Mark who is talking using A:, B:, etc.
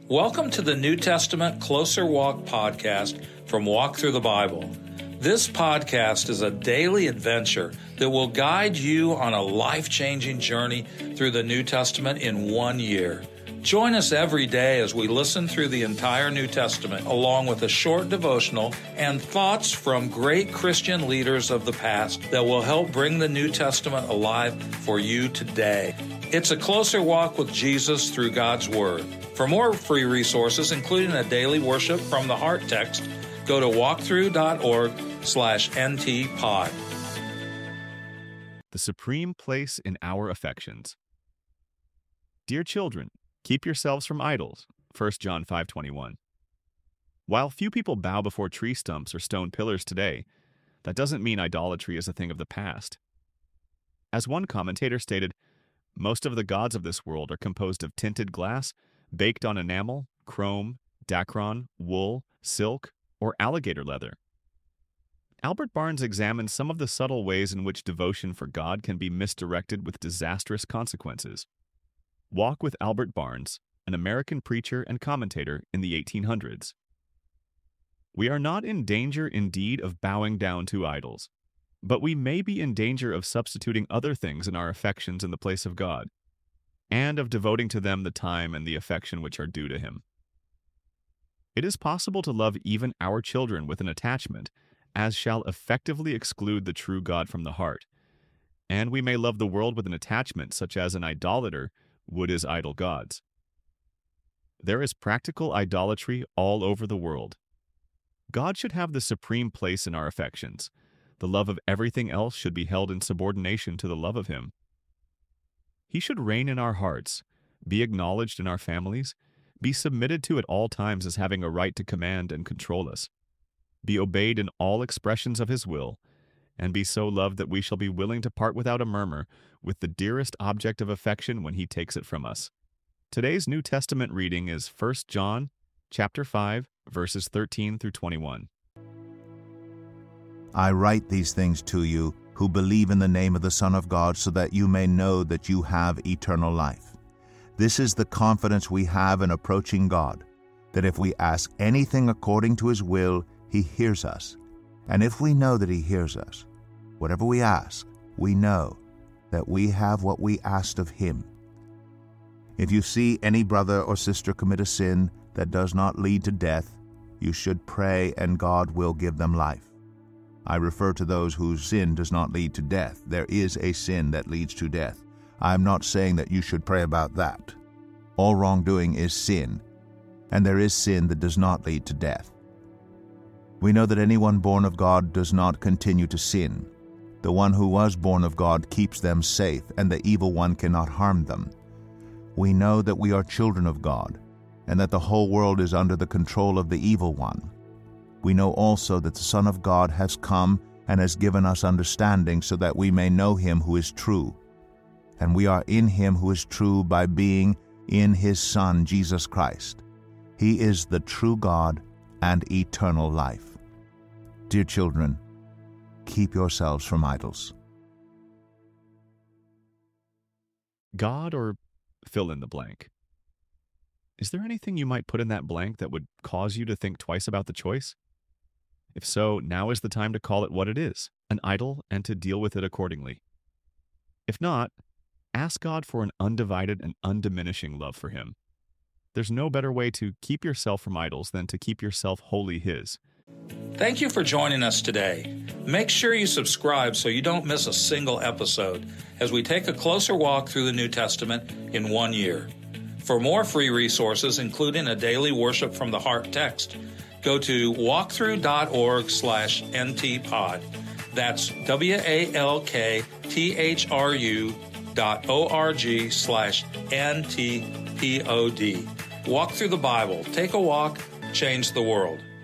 A: Welcome to the New Testament Closer Walk podcast from Walk Through the Bible. This podcast is a daily adventure that will guide you on a life-changing journey through the New Testament in 1 year. Join us every day as we listen through the entire New Testament, along with a short devotional and thoughts from great Christian leaders of the past that will help bring the New Testament alive for you today. It's a closer walk with Jesus through God's Word. For more free resources, including a daily worship from the Heart text, go to walkthrough.org/ntpod.
B: The supreme place in our affections. Dear children, keep yourselves from idols. 1 John 5:21. While few people bow before tree stumps or stone pillars today, that doesn't mean idolatry is a thing of the past. As one commentator stated, most of the gods of this world are composed of tinted glass, baked on enamel, chrome, dacron, wool, silk, or alligator leather. Albert Barnes examines some of the subtle ways in which devotion for God can be misdirected with disastrous consequences. Walk with Albert Barnes, an American preacher and commentator in the 1800s. We are not in danger indeed of bowing down to idols, but we may be in danger of substituting other things in our affections in the place of God, and of devoting to them the time and the affection which are due to Him. It is possible to love even our children with an attachment, as shall effectively exclude the true God from the heart, and we may love the world with an attachment such as an idolater would his idol gods. There is practical idolatry all over the world. God should have the supreme place in our affections. The love of everything else should be held in subordination to the love of Him. He should reign in our hearts, be acknowledged in our families, be submitted to at all times as having a right to command and control us, be obeyed in all expressions of His will, and be so loved that we shall be willing to part without a murmur with the dearest object of affection when He takes it from us. Today's New Testament reading is 1 John chapter 5, verses 13 through 21.
C: I write these things to you who believe in the name of the Son of God, so that you may know that you have eternal life. This is the confidence we have in approaching God, that if we ask anything according to His will, He hears us. And if we know that He hears us, whatever we ask, we know that we have what we asked of Him. If you see any brother or sister commit a sin that does not lead to death, you should pray, and God will give them life. I refer to those whose sin does not lead to death. There is a sin that leads to death. I am not saying that you should pray about that. All wrongdoing is sin, and there is sin that does not lead to death. We know that anyone born of God does not continue to sin. The one who was born of God keeps them safe, and the evil one cannot harm them. We know that we are children of God, and that the whole world is under the control of the evil one. We know also that the Son of God has come and has given us understanding, so that we may know Him who is true. And we are in Him who is true by being in His Son, Jesus Christ. He is the true God and eternal life. Dear children, keep yourselves from idols.
B: God, or fill in the blank. Is there anything you might put in that blank that would cause you to think twice about the choice? If so, now is the time to call it what it is, an idol, and to deal with it accordingly. If not, ask God for an undivided and undiminishing love for Him. There's no better way to keep yourself from idols than to keep yourself wholly His.
A: Thank you for joining us today. Make sure you subscribe so you don't miss a single episode as we take a closer walk through the New Testament in 1 year. For more free resources, including a daily worship from the Heart text, go to walkthrough.org/ntpod. That's walkthrough.org/ntpod. Walk through the Bible. Take a walk. Change the world.